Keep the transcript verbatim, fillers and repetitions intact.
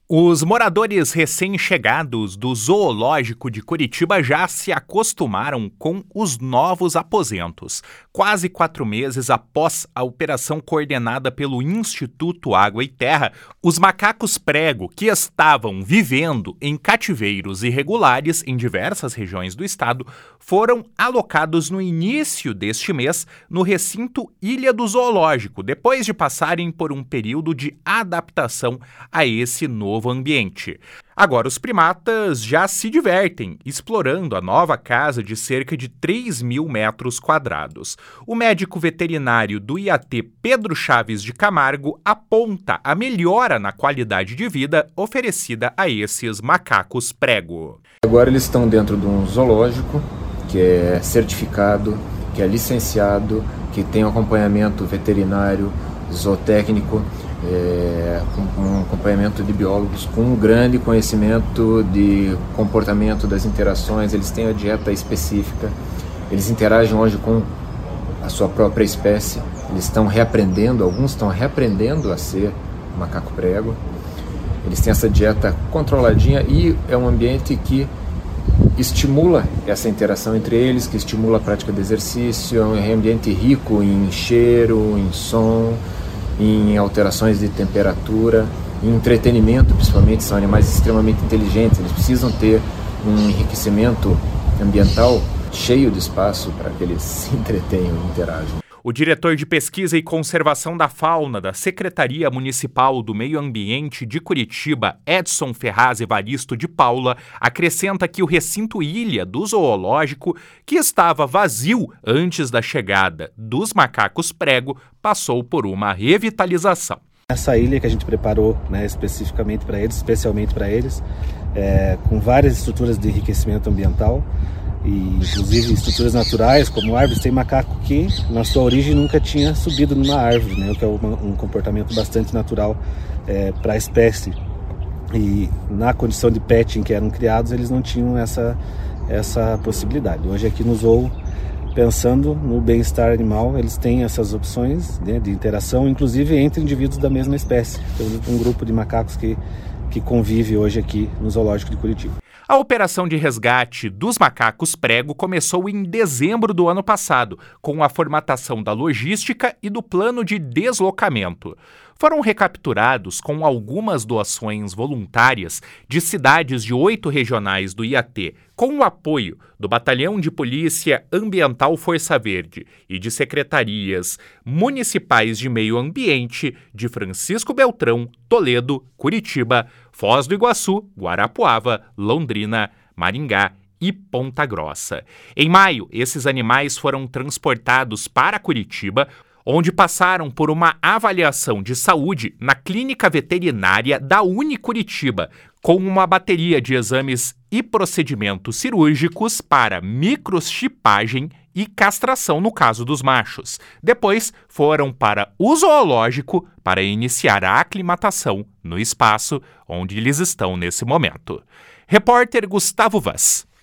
Os moradores recém-chegados do Zoológico de Curitiba já se acostumaram com os novos aposentos. Quase quatro meses após a operação coordenada pelo Instituto Água e Terra, os macacos prego que estavam vivendo em cativeiros irregulares em diversas regiões do estado foram alocados no início deste mês no recinto Ilha do Zoológico, depois de passarem por um período de adaptação a esse novo novo ambiente. Agora, os primatas já se divertem explorando a nova casa de cerca de três mil metros quadrados. O médico veterinário do I A T, Pedro Chaves de Camargo, aponta a melhora na qualidade de vida oferecida a esses macacos prego. Agora eles estão dentro de um zoológico que é certificado, que é licenciado, que tem um acompanhamento veterinário, zootécnico, É, com um acompanhamento de biólogos com um grande conhecimento de comportamento das interações. Eles têm a dieta específica, eles interagem hoje com a sua própria espécie, eles estão reaprendendo, alguns estão reaprendendo a ser macaco prego, eles têm essa dieta controladinha e é um ambiente que estimula essa interação entre eles, que estimula a prática de exercício, é um ambiente rico em cheiro, em som, em alterações de temperatura, em entretenimento, principalmente. São animais extremamente inteligentes, eles precisam ter um enriquecimento ambiental cheio de espaço para que eles se entretenham e interajam. O diretor de Pesquisa e Conservação da Fauna da Secretaria Municipal do Meio Ambiente de Curitiba, Edson Ferraz Evaristo de Paula, acrescenta que o recinto Ilha do Zoológico, que estava vazio antes da chegada dos macacos prego, passou por uma revitalização. Essa ilha que a gente preparou, né, especificamente para eles, especialmente para eles, é, com várias estruturas de enriquecimento ambiental, e inclusive estruturas naturais como árvores. Tem macaco que na sua origem nunca tinha subido numa árvore, né, o que é uma, um comportamento bastante natural é, para a espécie, e na condição de pet em que eram criados eles não tinham essa, essa possibilidade. Hoje aqui no zoo, pensando no bem-estar animal, eles têm essas opções, né, de interação, inclusive entre indivíduos da mesma espécie. Tem um grupo de macacos que, que convive hoje aqui no Zoológico de Curitiba. A operação de resgate dos macacos prego começou em dezembro do ano passado, com a formatação da logística e do plano de deslocamento. Foram recapturados com algumas doações voluntárias de cidades de oito regionais do I A T, com o apoio do Batalhão de Polícia Ambiental Força Verde e de secretarias municipais de meio ambiente de Francisco Beltrão, Toledo, Curitiba, Foz do Iguaçu, Guarapuava, Londrina, Maringá e Ponta Grossa. Em maio, esses animais foram transportados para Curitiba, onde passaram por uma avaliação de saúde na clínica veterinária da Unicuritiba, com uma bateria de exames e procedimentos cirúrgicos para microchipagem e castração no caso dos machos. Depois foram para o zoológico para iniciar a aclimatação no espaço onde eles estão nesse momento. Repórter Gustavo Vaz.